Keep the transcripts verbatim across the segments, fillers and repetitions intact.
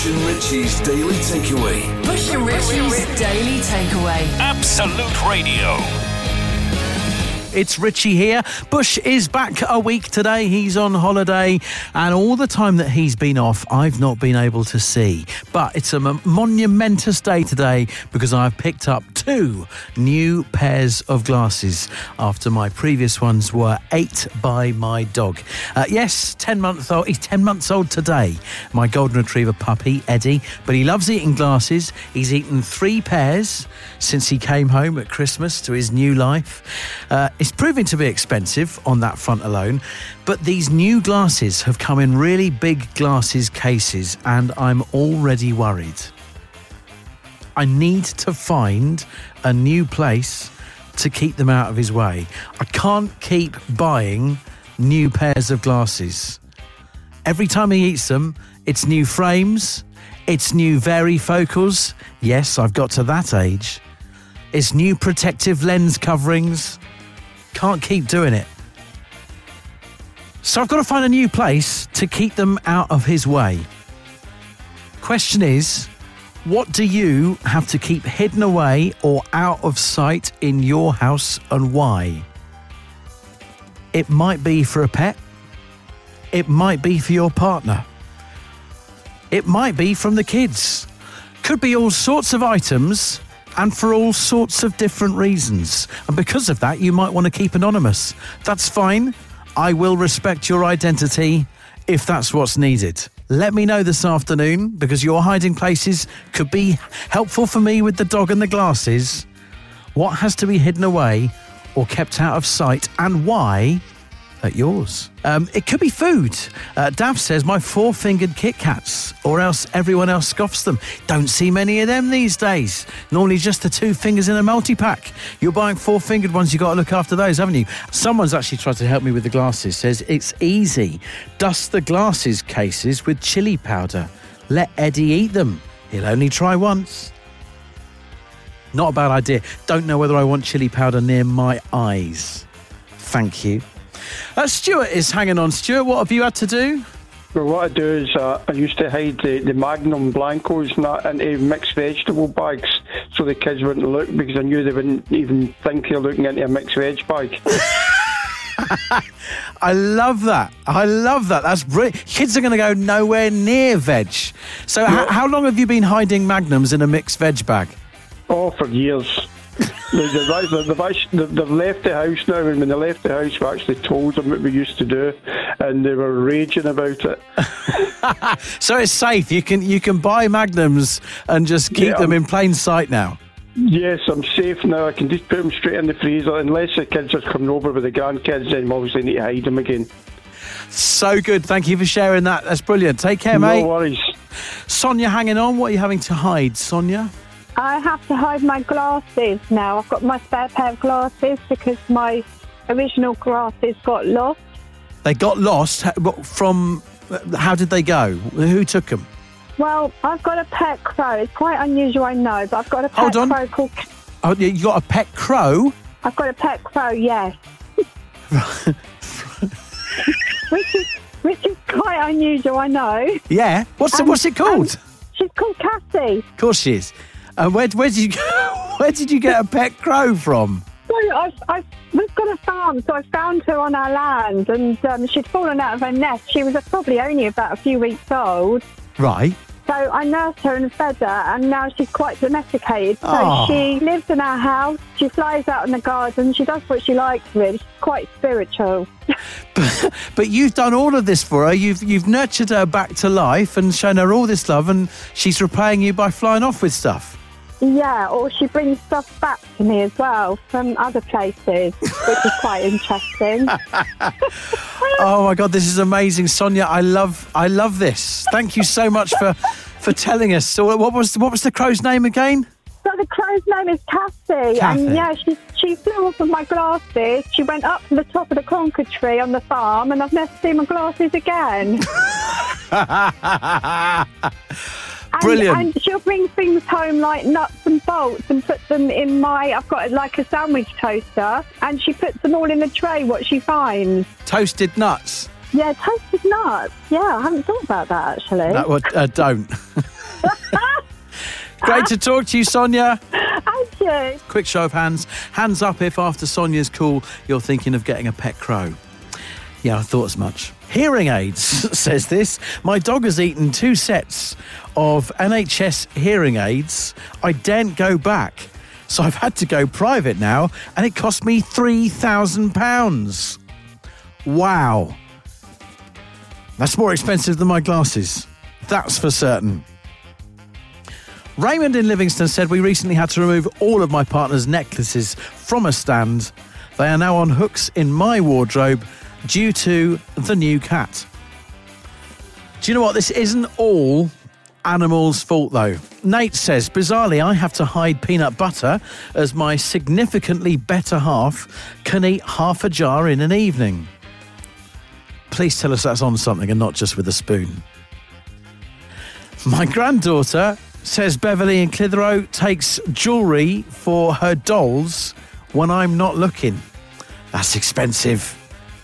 Bush and Richie's Daily Takeaway. Bush and Richie's Daily Takeaway. Absolute Radio. It's Richie here. Bush is back a week today. He's on holiday, and all the time that he's been off, I've not been able to see. But it's a monumentous day today because I've picked up two new pairs of glasses after my previous ones were ate by my dog. Uh, yes, ten months old. He's ten months old today. My golden retriever puppy, Eddie. But he loves eating glasses. He's eaten three pairs since he came home at Christmas to his new life. Uh, It's proving to be expensive on that front alone, but these new glasses have come in really big glasses cases, and I'm already worried. I need to find a new place to keep them out of his way. I can't keep buying new pairs of glasses. Every time he eats them, it's new frames, it's new varifocals. Yes, I've got to that age. It's new protective lens coverings. Can't keep doing it. So I've got to find a new place to keep them out of his way. Question is, what do you have to keep hidden away or out of sight in your house, and why? It might be for a pet. It might be for your partner. It might be from the kids. Could be all sorts of items, and for all sorts of different reasons. And because of that, you might want to keep anonymous. That's fine. I will respect your identity if that's what's needed. Let me know this afternoon, because your hiding places could be helpful for me with the dog and the glasses. What has to be hidden away or kept out of sight, and why at yours? Um, it could be food. Uh, Dav says, my four-fingered Kit Kats, or else everyone else scoffs them. Don't see many of them these days. Normally just the two fingers in a multi-pack. You're buying four-fingered ones, you've got to look after those, haven't you? Someone's actually tried to help me with the glasses. Says, it's easy. Dust the glasses cases with chili powder. Let Eddie eat them. He'll only try once. Not a bad idea. Don't know whether I want chili powder near my eyes. Thank you. Uh, Stuart is hanging on. Stuart, what have you had to do? Well, what I do is uh, I used to hide the, the Magnum Blancos and that into mixed vegetable bags so the kids wouldn't look, because I knew they wouldn't even think they're looking into a mixed veg bag. I love that. I love that. That's brilliant. Kids are going to go nowhere near veg. So Yeah. h- how long have you been hiding Magnums in a mixed veg bag? Oh, for years. They've, they've, they've, they've left the house now, and when they left the house, we actually told them what we used to do, and they were raging about it. So it's safe. You can you can buy Magnums and just keep Yeah. them in plain sight now. Yes, I'm safe now. I can just put them straight in the freezer, unless the kids are coming over with the grandkids, then we obviously need to hide them again. So good. Thank you for sharing that. That's brilliant. Take care, mate. No worries. Sonia hanging on. What are you having to hide, Sonia? I have to hide my glasses now. I've got my spare pair of glasses because my original glasses got lost. They got lost. H- what- From... How did they go? Who took them? Well, I've got a pet crow. It's quite unusual, I know, but I've got a pet Hold on. crow called... Oh, you got a pet crow? I've got a pet crow, yes. which is which is quite unusual, I know. Yeah. What's Um, what's it called? um, she's called Cassie. Of course she is. And where where did you where did you get a pet crow from? So I've, I've, we've got a farm, so I found her on our land, and um, she'd fallen out of her nest. She was probably only about a few weeks old. Right. So I nursed her and fed her, and now she's quite domesticated. So Oh. she lives in our house, she flies out in the garden, she does what she likes, really. She's quite spiritual. But, but you've done all of this for her. You've you've nurtured her back to life and shown her all this love, and she's repaying you by flying off with stuff. Yeah, or she brings stuff back to me as well from other places, which is quite interesting. Oh my God, this is amazing, Sonia. I love I love this. Thank you so much for for telling us. So what was what was the crow's name again? So the crow's name is Cassie, Kathy. and yeah, she she flew off with my glasses. She went up to the top of the Concord tree on the farm, and I've never seen my glasses again. And, Brilliant. And she'll bring things home like nuts and bolts and put them in my, I've got like a sandwich toaster, and she puts them all in a tray, what she finds. Toasted nuts. Yeah, toasted nuts. Yeah, I haven't thought about that, actually. No, well, uh, don't. Great to talk to you, Sonia. Actually. Quick show of hands. Hands up if after Sonia's call you're thinking of getting a pet crow. Yeah, I thought as much. Hearing aids says this. My dog has eaten two sets of N H S hearing aids. I daren't go back. So I've had to go private now, and it cost me three thousand pounds. Wow. That's more expensive than my glasses. That's for certain. Raymond in Livingston said, we recently had to remove all of my partner's necklaces from a stand. They are now on hooks in my wardrobe due to the new cat. Do you know what? This isn't all animals' fault, though. Nate says, bizarrely, I have to hide peanut butter as my significantly better half can eat half a jar in an evening. Please tell us that's on something and not just with a spoon. My granddaughter says Beverly in Clitheroe takes jewellery for her dolls when I'm not looking. That's expensive.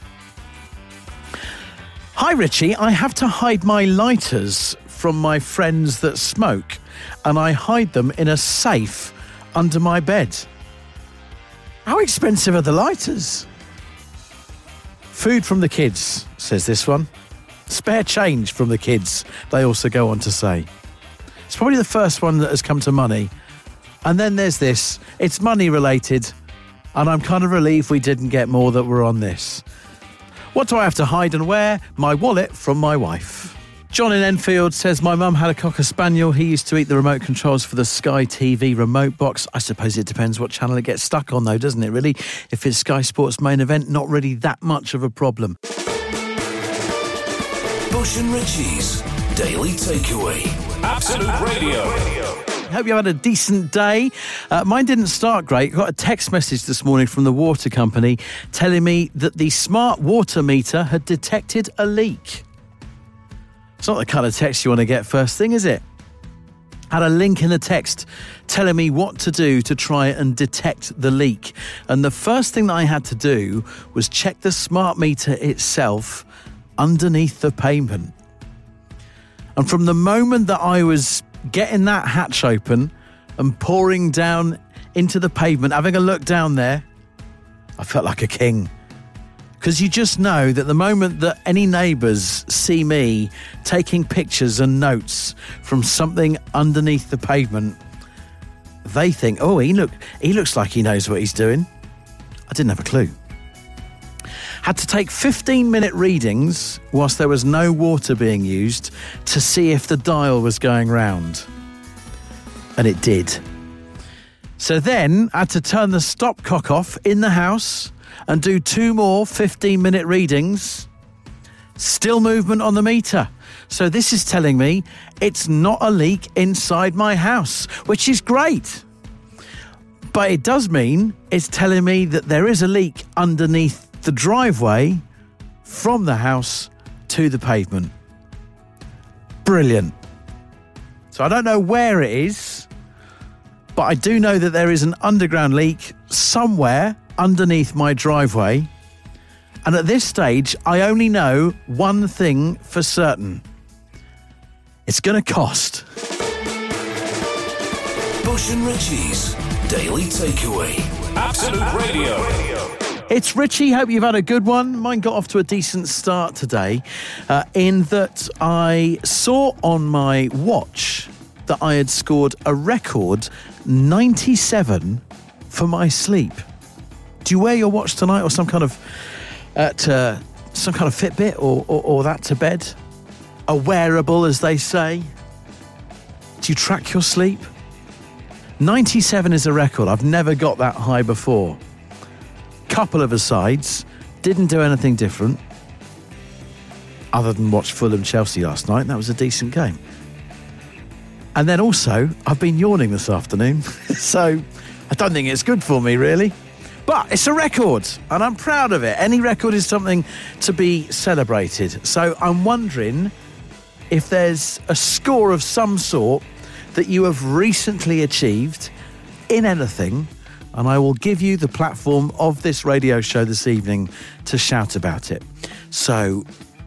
Hi, Richie. I have to hide my lighters from my friends that smoke, and I hide them in a safe under my bed. How expensive are the lighters? Food from the kids, says this one. Spare change from the kids, they also go on to say. It's probably the first one that has come to money. And then there's this. It's money related, and I'm kind of relieved we didn't get more that were on this. What do I have to hide and wear? My wallet from my wife. John in Enfield says, my mum had a Cocker Spaniel. He used to eat the remote controls for the Sky T V remote box. I suppose it depends what channel it gets stuck on, though, doesn't it, really? If it's Sky Sports Main Event, not really that much of a problem. Bush and Richie's Daily Takeaway. Absolute Radio. Hope you had a decent day. Uh, mine didn't start great. Got a text message this morning from the water company telling me that the smart water meter had detected a leak. It's not the kind of text you want to get first thing, is it? Had a link in the text telling me what to do to try and detect the leak. And the first thing that I had to do was check the smart meter itself underneath the pavement. And from the moment that I was getting that hatch open and pouring down into the pavement, having a look down there, I felt like a king. Because you just know that the moment that any neighbours see me taking pictures and notes from something underneath the pavement, they think, oh, he look, he looks like he knows what he's doing. I didn't have a clue. Had to take fifteen minute readings whilst there was no water being used to see if the dial was going round. And it did. So then I had to turn the stopcock off in the house and do two more fifteen minute readings. Still movement on the meter. So this is telling me it's not a leak inside my house, which is great. But it does mean it's telling me that there is a leak underneath the driveway from the house to the pavement. Brilliant. So I don't know where it is, but I do know that there is an underground leak somewhere underneath my driveway. And at this stage, I only know one thing for certain. It's going to cost. Bush and Richie's Daily Takeaway. Absolute Radio. It's Richie. Hope you've had a good one. Mine got off to a decent start today uh, in that I saw on my watch that I had scored a record ninety-seven for my sleep. Do you wear your watch tonight or some kind of uh, to, some kind of Fitbit or, or, or that to bed? A wearable, as they say. Do you track your sleep? ninety-seven is a record. I've never got that high before. Couple of asides, didn't do anything different other than watch Fulham Chelsea last night. That was a decent game. And then also, I've been yawning this afternoon, so I don't think it's good for me, really. But it's a record, and I'm proud of it. Any record is something to be celebrated. So I'm wondering if there's a score of some sort that you have recently achieved in anything, and I will give you the platform of this radio show this evening to shout about it. So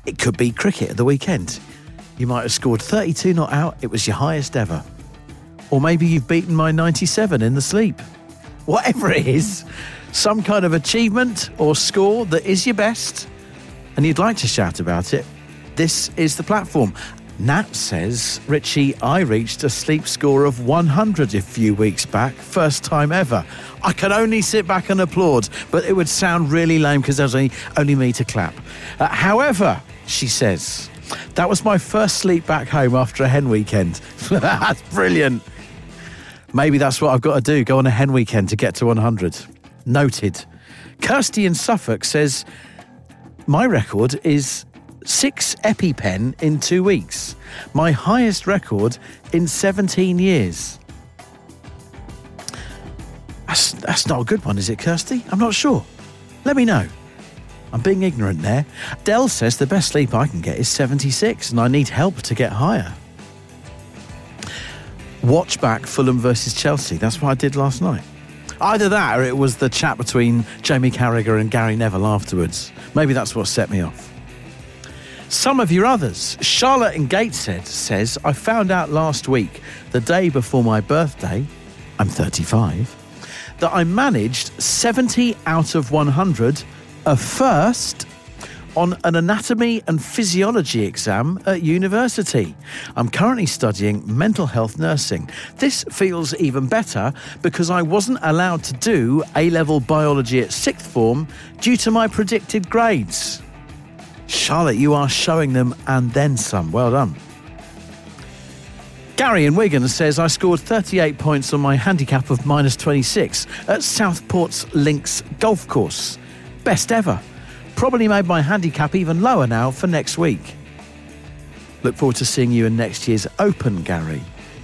It could be cricket at the weekend. You might have scored thirty-two not out. It was your highest ever. Or maybe you've beaten my ninety-seven in the sleep. Whatever it is, some kind of achievement or score that is your best, and you'd like to shout about it, this is the platform. Nat says, Richie, I reached a sleep score of one hundred a few weeks back, first time ever. I can only sit back and applaud, but it would sound really lame because there's only, only me to clap. Uh, however, she says, that was my first sleep back home after a hen weekend. That's brilliant. Maybe that's what I've got to do, go on a hen weekend to get to one hundred. Noted. Kirsty in Suffolk says, my record is six EpiPen in two weeks. My highest record in seventeen years. That's, that's not a good one, is it, Kirsty? I'm not sure. Let me know. I'm being ignorant there. Dell says the best sleep I can get is seventy-six and I need help to get higher. Watch back Fulham versus Chelsea. That's what I did last night. Either that or it was the chat between Jamie Carragher and Gary Neville afterwards. Maybe that's what set me off. Some of your others. Charlotte in Gateshead says, I found out last week, the day before my birthday, I'm thirty-five, that I managed seventy out of one hundred, a first, on an anatomy and physiology exam at university. I'm currently studying mental health nursing. This feels even better because I wasn't allowed to do A-level biology at sixth form due to my predicted grades. Charlotte, you are showing them and then some. Well done. Gary in Wigan says, I scored thirty-eight points on my handicap of minus twenty-six at Southport's Links Golf Course. Best ever. Probably made my handicap even lower now for next week. Look forward to seeing you in next year's Open, Gary.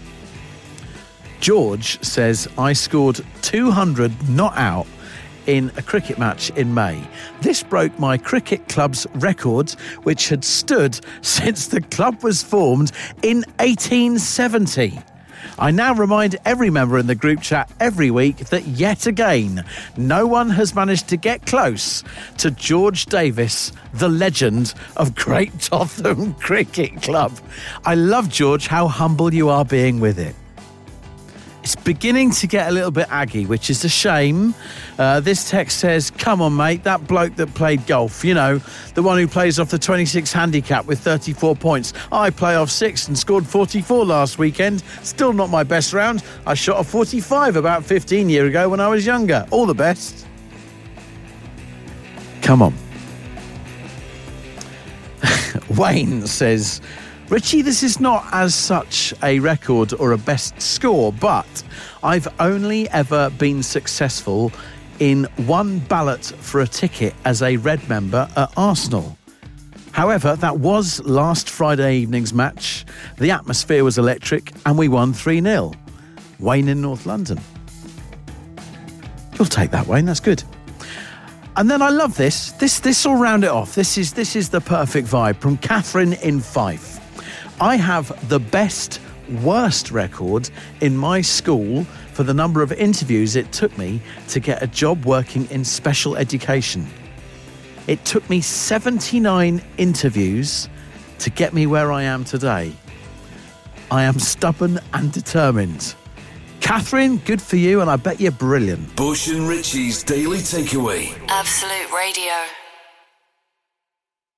George says, I scored two hundred not out in a cricket match in May. This broke my cricket club's record, which had stood since the club was formed in eighteen seventy. I now remind every member in the group chat every week that yet again, no one has managed to get close to George Davis, the legend of Great Totham Cricket Club. I love, George, how humble you are being with it. It's beginning to get a little bit aggy, which is a shame. Uh, this text says, come on, mate, that bloke that played golf, you know, the one who plays off the twenty-six handicap with thirty-four points. I play off six and scored forty-four last weekend. Still not my best round. I shot a forty-five about fifteen years ago when I was younger. All the best. Come on. Wayne says, Richie, this is not as such a record or a best score, but I've only ever been successful in one ballot for a ticket as a Red member at Arsenal. However, that was last Friday evening's match. The atmosphere was electric and we won three nil. Wayne in North London. You'll take that, Wayne, that's good. And then I love this. This this will round it off. This is this is the perfect vibe from Catherine in Fife. I have the best, worst record in my school for the number of interviews it took me to get a job working in special education. It took me seventy-nine interviews to get me where I am today. I am stubborn and determined. Catherine, good for you, and I bet you're brilliant. Bush and Richie's Daily Takeaway. Absolute Radio.